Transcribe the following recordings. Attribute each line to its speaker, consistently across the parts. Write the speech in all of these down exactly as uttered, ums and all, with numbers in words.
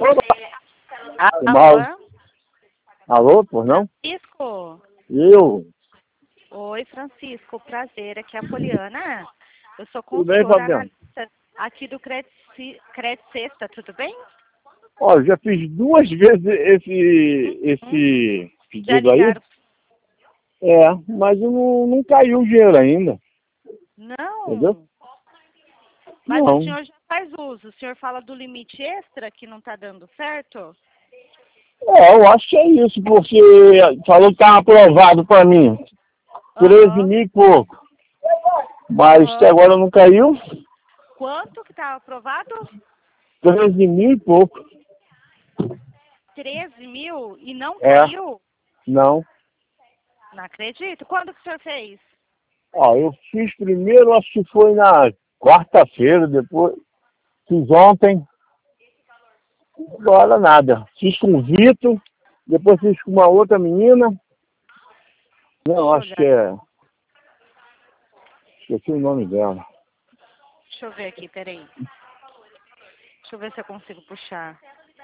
Speaker 1: Alô?
Speaker 2: Alô, por não?
Speaker 1: Francisco?
Speaker 2: Eu?
Speaker 1: Oi, Francisco, prazer, aqui é a Poliana. Eu sou
Speaker 2: Tudo bem,
Speaker 1: consultora
Speaker 2: Fabiano?
Speaker 1: analista aqui do Credit Sexta, tudo bem?
Speaker 2: Ó, eu já fiz duas vezes esse,
Speaker 1: Hum,
Speaker 2: esse
Speaker 1: já
Speaker 2: pedido aí.
Speaker 1: ligaram?
Speaker 2: É, mas não, não caiu o dinheiro ainda, entendeu?
Speaker 1: Não, mas o
Speaker 2: Não.
Speaker 1: senhor já faz uso. O senhor fala do limite extra que não está dando certo?
Speaker 2: É, eu acho que é isso, porque falou que tá aprovado para mim. treze
Speaker 1: Aham,
Speaker 2: mil e pouco. Mas até
Speaker 1: aham.
Speaker 2: agora não caiu.
Speaker 1: Quanto que está aprovado?
Speaker 2: treze mil e pouco.
Speaker 1: treze mil e não
Speaker 2: É,
Speaker 1: caiu?
Speaker 2: não.
Speaker 1: Não acredito. Quando que o senhor fez?
Speaker 2: Ó, eu fiz primeiro, acho que foi na quarta-feira, depois fiz ontem, agora nada. Fiz com o Vitor, depois fiz com uma outra menina. Não,
Speaker 1: Deixa eu
Speaker 2: acho que
Speaker 1: olhar.
Speaker 2: é. Esqueci o nome dela.
Speaker 1: Deixa eu ver aqui, peraí. Deixa eu ver se eu consigo puxar.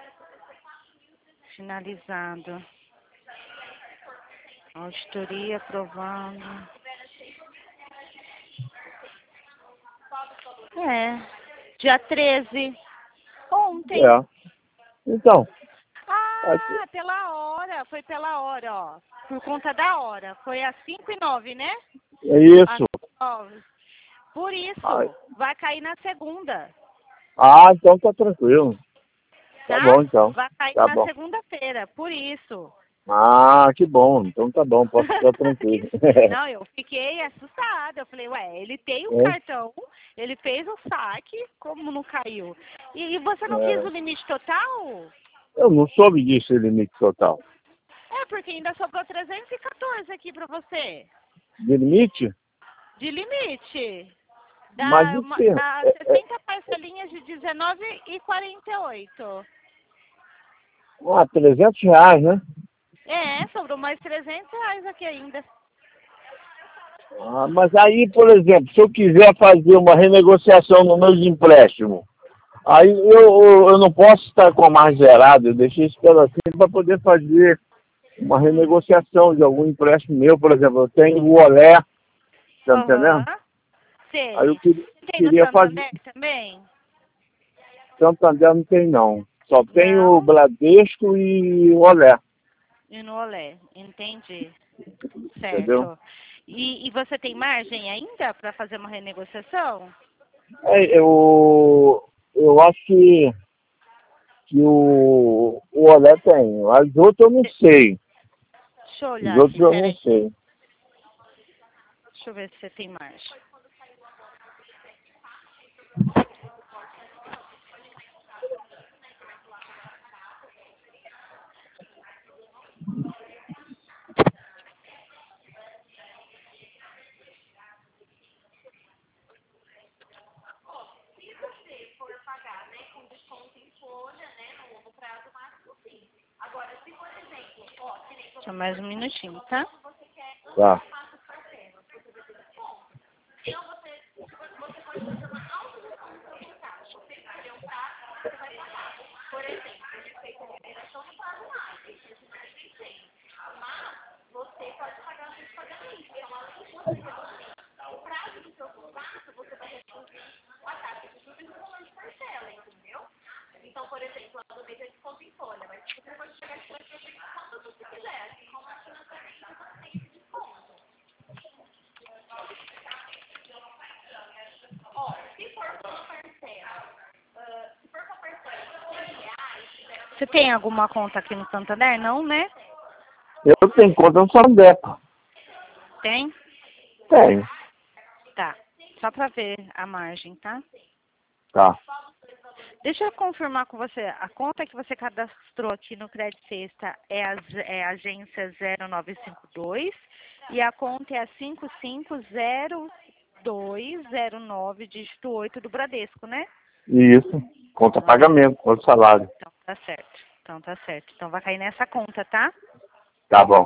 Speaker 1: Finalizado. Auditoria aprovando. É. Dia treze. Ontem.
Speaker 2: É. Então, aqui-
Speaker 1: Ah, pela hora. Foi pela hora, ó. Por conta da hora. Foi às cinco e nove, né?
Speaker 2: é
Speaker 1: Às
Speaker 2: isso.
Speaker 1: nove. Por
Speaker 2: Ah,
Speaker 1: isso, vai cair na segunda.
Speaker 2: ah, então tá tranquilo. Tá
Speaker 1: Tá?
Speaker 2: bom, então.
Speaker 1: Vai cair
Speaker 2: Tá
Speaker 1: na
Speaker 2: bom.
Speaker 1: segunda-feira. Por isso.
Speaker 2: Ah, que bom. Então tá bom, posso ficar tranquilo.
Speaker 1: Não, eu fiquei assustada. Eu falei, ué, ele tem o
Speaker 2: É,
Speaker 1: cartão, ele fez o saque, como não caiu? E, e você não quis
Speaker 2: é.
Speaker 1: o limite total?
Speaker 2: Eu não soube disso, o limite total.
Speaker 1: É, porque ainda sobrou trezentos e quatorze aqui pra você,
Speaker 2: De limite?
Speaker 1: de limite.
Speaker 2: Mas
Speaker 1: Dá,
Speaker 2: o
Speaker 1: uma,
Speaker 2: quê?
Speaker 1: dá
Speaker 2: É, é,
Speaker 1: sessenta parcelinhas de dezenove e quarenta e oito.
Speaker 2: ah, trezentos reais, né?
Speaker 1: É, sobrou mais trezentos reais aqui ainda.
Speaker 2: Ah, mas aí, por exemplo, se eu quiser fazer uma renegociação no meu empréstimo, aí eu, eu, eu não posso estar com a mais zerada, eu deixei isso pela assim para poder fazer uma
Speaker 1: Hum.
Speaker 2: renegociação de algum empréstimo meu, por exemplo, eu tenho o Olé, tá me
Speaker 1: Aham,
Speaker 2: entendendo? Aí eu
Speaker 1: sei.
Speaker 2: queria,
Speaker 1: Tem no
Speaker 2: queria fazer,
Speaker 1: Santander também?
Speaker 2: Santander não tem não, só tem o
Speaker 1: Não?
Speaker 2: Bradesco e o Olé,
Speaker 1: E no Olé, entendi.
Speaker 2: entendeu?
Speaker 1: Certo. E, e você tem margem ainda para fazer uma renegociação?
Speaker 2: É, eu, eu acho que, que o, o Olé tem, as outras eu não sei,
Speaker 1: Deixa eu
Speaker 2: os
Speaker 1: olhar
Speaker 2: outros
Speaker 1: aqui,
Speaker 2: eu não
Speaker 1: peraí.
Speaker 2: sei.
Speaker 1: Deixa eu ver se você tem margem. Só mais um minutinho, tá?
Speaker 2: Tá.
Speaker 1: Você tem alguma conta aqui no Santander? Não, né?
Speaker 2: Eu tenho conta no Santander.
Speaker 1: Tem?
Speaker 2: Tenho.
Speaker 1: Tá. Só para ver a margem, tá?
Speaker 2: Tá.
Speaker 1: Deixa eu confirmar com você. A conta que você cadastrou aqui no Credit Sexta é a, é a agência zero nove cinco dois e a conta é a cinco cinco zero dois zero nove, dígito oito do Bradesco, né?
Speaker 2: Isso. Conta
Speaker 1: Ah,
Speaker 2: pagamento, conta salário.
Speaker 1: então tá certo. Então tá certo. Então vai cair nessa conta, tá?
Speaker 2: Tá bom.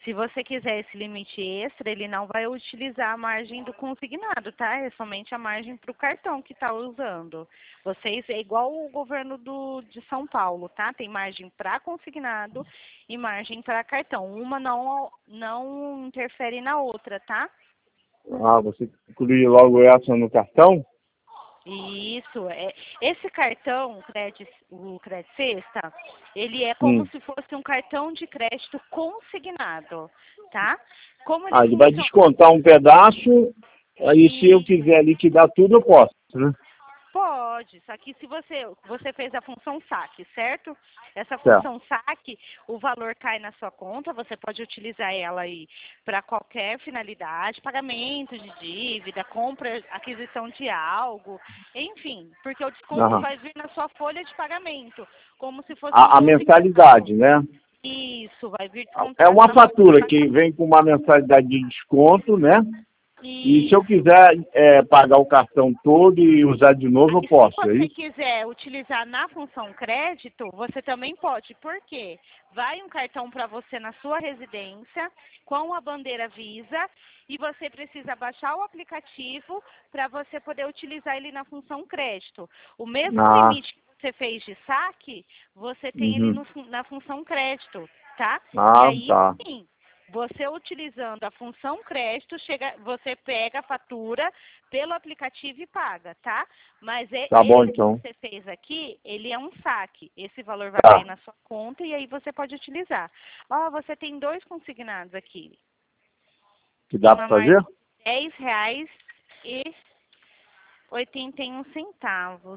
Speaker 1: Se você quiser esse limite extra, ele não vai utilizar a margem do consignado, tá? É somente a margem para o cartão que está usando. Vocês, é igual o governo do, de São Paulo, tá? Tem margem para consignado e margem para cartão. Uma não, não interfere na outra, tá?
Speaker 2: Ah, você inclui logo essa no cartão?
Speaker 1: Isso, é, esse cartão, crédito, o Crédito Sexta, ele é como
Speaker 2: Hum.
Speaker 1: se fosse um cartão de crédito consignado, tá? Como ele
Speaker 2: Ah, ele vai
Speaker 1: funciona?
Speaker 2: descontar um pedaço, aí se eu quiser liquidar tudo, eu posso, né?
Speaker 1: Pode, só que se você, você fez a função saque, certo? Essa
Speaker 2: Certo.
Speaker 1: função saque, o valor cai na sua conta, você pode utilizar ela aí para qualquer finalidade, pagamento de dívida, compra, aquisição de algo, enfim, porque o desconto
Speaker 2: Aham.
Speaker 1: vai vir na sua folha de pagamento, como se fosse
Speaker 2: A, a
Speaker 1: um
Speaker 2: mensalidade, né?
Speaker 1: Isso, vai vir
Speaker 2: É
Speaker 1: descontado
Speaker 2: uma
Speaker 1: na folha de
Speaker 2: fatura que
Speaker 1: pagamento.
Speaker 2: vem com uma mensalidade de desconto, né? E se eu
Speaker 1: Isso.
Speaker 2: quiser é, pagar o cartão todo e usar de novo, eu
Speaker 1: Aí,
Speaker 2: posso,
Speaker 1: se
Speaker 2: é
Speaker 1: você
Speaker 2: isso?
Speaker 1: quiser utilizar na função crédito, você também pode. Por quê? Vai um cartão para você na sua residência com a bandeira Visa e você precisa baixar o aplicativo para você poder utilizar ele na função crédito. O mesmo
Speaker 2: Ah,
Speaker 1: limite que você fez de saque, você tem ele
Speaker 2: uhum.
Speaker 1: no fun- na função crédito, tá? E
Speaker 2: Ah,
Speaker 1: aí,
Speaker 2: tá.
Speaker 1: sim, você utilizando a função crédito, chega, você pega a fatura pelo aplicativo e paga, tá? Mas é,
Speaker 2: Tá bom,
Speaker 1: esse que
Speaker 2: então.
Speaker 1: você fez aqui, ele é um saque. Esse valor vai
Speaker 2: Tá.
Speaker 1: cair na sua conta e aí você pode utilizar. Ó, você tem dois consignados aqui.
Speaker 2: Que
Speaker 1: Tem
Speaker 2: dá para
Speaker 1: uma margem
Speaker 2: fazer?
Speaker 1: de dez reais e oitenta e um centavos.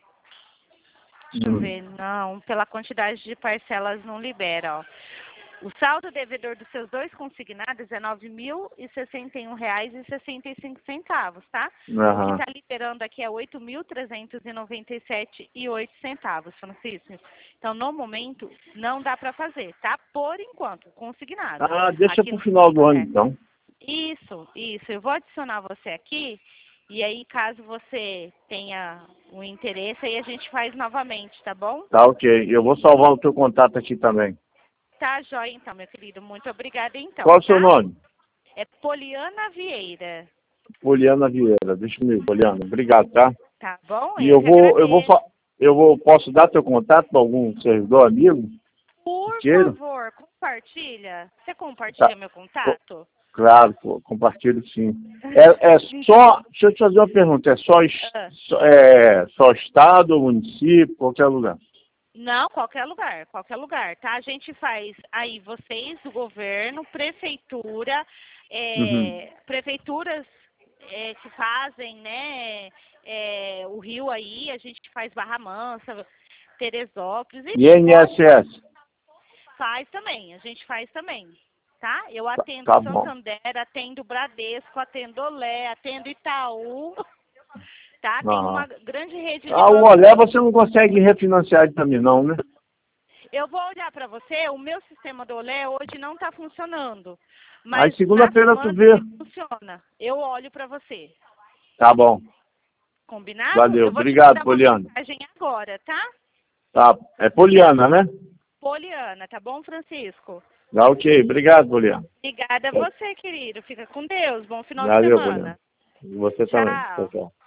Speaker 1: Deixa eu
Speaker 2: Hum.
Speaker 1: ver. Não, pela quantidade de parcelas não libera, ó. O saldo devedor dos seus dois consignados é nove mil e sessenta e um reais e sessenta e cinco centavos, tá? O que
Speaker 2: Aham.
Speaker 1: está liberando aqui é oito mil trezentos e noventa e sete e oito centavos, Francisco. Então, no momento, não dá para fazer, tá? Por enquanto, consignado.
Speaker 2: Ah, deixa
Speaker 1: Aqui
Speaker 2: pro
Speaker 1: no...
Speaker 2: final do ano,
Speaker 1: é.
Speaker 2: então.
Speaker 1: Isso, isso. Eu vou adicionar você aqui e aí, caso você tenha o interesse, aí a gente faz novamente, tá bom?
Speaker 2: Tá, ok. Eu vou salvar o teu contato aqui também.
Speaker 1: Tá, joia, então, meu querido. Muito obrigada, então,
Speaker 2: Qual é o seu
Speaker 1: tá?
Speaker 2: nome?
Speaker 1: É Poliana Vieira,
Speaker 2: Poliana Vieira. Deixa comigo, Poliana. Obrigado, tá?
Speaker 1: tá bom?
Speaker 2: E
Speaker 1: Eu
Speaker 2: eu
Speaker 1: que
Speaker 2: vou, eu vou,
Speaker 1: agradeço.
Speaker 2: fa- eu vou, posso dar teu contato para algum servidor amigo que
Speaker 1: Por
Speaker 2: queira?
Speaker 1: favor, compartilha. Você compartilha
Speaker 2: Tá.
Speaker 1: meu
Speaker 2: Co-
Speaker 1: contato?
Speaker 2: Claro, pô, compartilho sim. É, é só, deixa eu te fazer uma pergunta, é só, es-
Speaker 1: Ah,
Speaker 2: só, é, só estado, município, qualquer lugar?
Speaker 1: Não, qualquer lugar, qualquer lugar, tá? A gente faz aí vocês, o governo, prefeitura,
Speaker 2: Uhum.
Speaker 1: é, prefeituras é, que fazem, né, é, o Rio aí, a gente faz Barra Mansa, Teresópolis,
Speaker 2: I
Speaker 1: enfim,
Speaker 2: N S
Speaker 1: pode,
Speaker 2: S.
Speaker 1: faz também, a gente faz também, tá? Eu
Speaker 2: Tá,
Speaker 1: atendo
Speaker 2: tá bom.
Speaker 1: Santander, atendo Bradesco, atendo Olé, atendo Itaú, tá? Tem
Speaker 2: Aham.
Speaker 1: uma grande rede de
Speaker 2: Ah, o
Speaker 1: bancos.
Speaker 2: Olé você não consegue refinanciar também não, né?
Speaker 1: Eu vou olhar para você, o meu sistema do Olé hoje não está funcionando,
Speaker 2: Aí
Speaker 1: mas na
Speaker 2: segunda-feira tu
Speaker 1: semana
Speaker 2: vê.
Speaker 1: ele funciona. Eu olho para você.
Speaker 2: Tá bom.
Speaker 1: Combinado?
Speaker 2: Valeu.
Speaker 1: Eu vou te
Speaker 2: Obrigado,
Speaker 1: mandar uma
Speaker 2: Poliana.
Speaker 1: mensagem agora, tá?
Speaker 2: Tá. É Poliana, né?
Speaker 1: Poliana, tá bom, Francisco?
Speaker 2: Tá, ok. Obrigado, Poliana.
Speaker 1: Obrigada a você, querido. Fica com Deus. Bom final de
Speaker 2: Valeu, Poliana.
Speaker 1: semana.
Speaker 2: E você também. Tchau,
Speaker 1: Tchau.
Speaker 2: tchau.